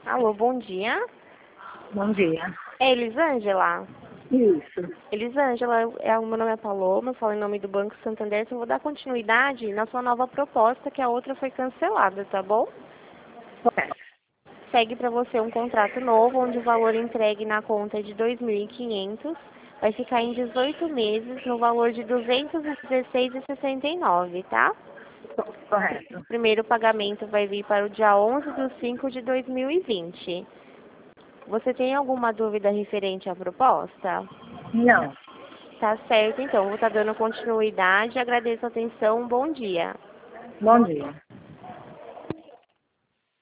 Alô, bom dia. Bom dia. É Elisângela? Isso. Elisângela, o meu nome é Paloma, eu falo em nome do Banco Santander. Eu vou dar continuidade na sua nova proposta, que a outra foi cancelada, tá bom? Correto. Segue para você um contrato novo, onde o valor entregue na conta é de 2.500. Vai ficar em 18 meses, no valor de 216,69, tá? Correto. O primeiro pagamento vai vir para o dia 11/5 de 2020. Você tem alguma dúvida referente à proposta? Não. Tá certo, então. Vou estar dando continuidade. Agradeço a atenção. Bom dia. Bom dia.